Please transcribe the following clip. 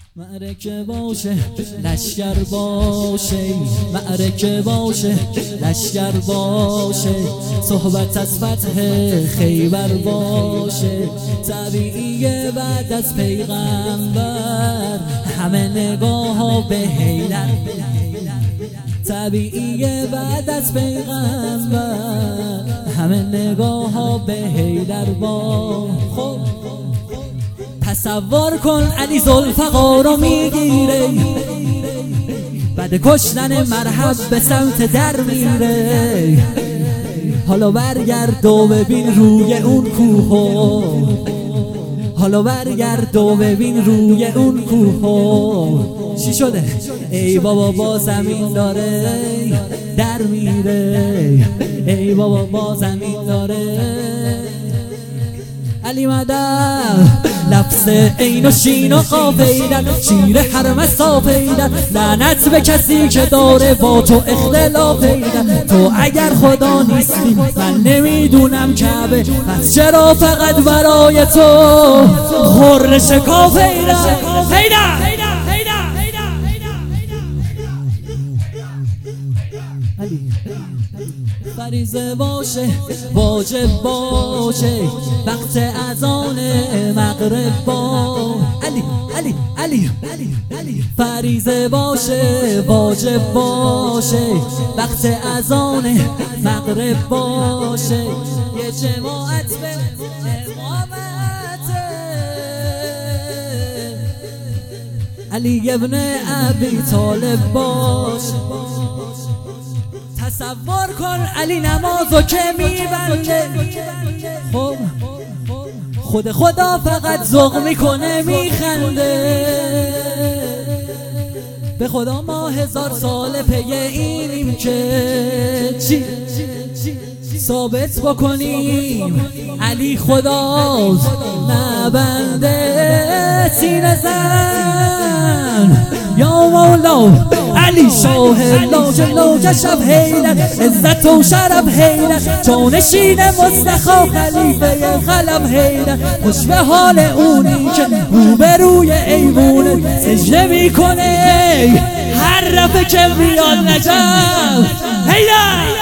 معرکه باشه لشکر باشه، معرکه باشه لشکر باشه، صحبت از فتح خیبر باشه. طبیعیه بعد از پیغمبر همه نگاه ها به حیدر، طبیعیه بعد از پیغمبر همه نگاه ها به حیدر با. خب تصور کن علی ذوالفقار رو میگیره، بعد کشتن مرحب به سمت در میره. حالا برگرد و ببین روی اون کوه، حالا برگرد و ببین روی اون کوه. چی شده؟ ای بابا با زمین داره در میره، ای بابا با زمین داره. علی مدد لفظ عین و شین و قاف ایدر، شیر حرم صاف ایدر. لعنت به کسی که داره با تو اختلاف ایدر. تو اگر خدا نیستی من نمیدونم کعبه، پس چرا فقط برای تو خور شکاف ایدر. فریضه باشه واجب باشه، وقت اذان مغرب با علی علی علی علی. فریضه باشه واجب باشه، وقت اذان مغرب باشه. یه جماعت به امامت علی ابن ابی طالب باشه. تصور کن علی نمازو که میبنده، خب خود خدا فقط ذوق میکنه میخنده. به خدا ما 1000 سال پی اینیم که چی ثابت بکنیم علی خداست نه بنده. سینه زن یا مولا علی شاه لا جلو کشف حیدر، عزت و شرف حیدر، جانشین مصطفی خلیفه خلف حیدر. خوش به حال اونی که روبروی ایوون سجده میکنه هر رفه که بیاد نجف حیدر.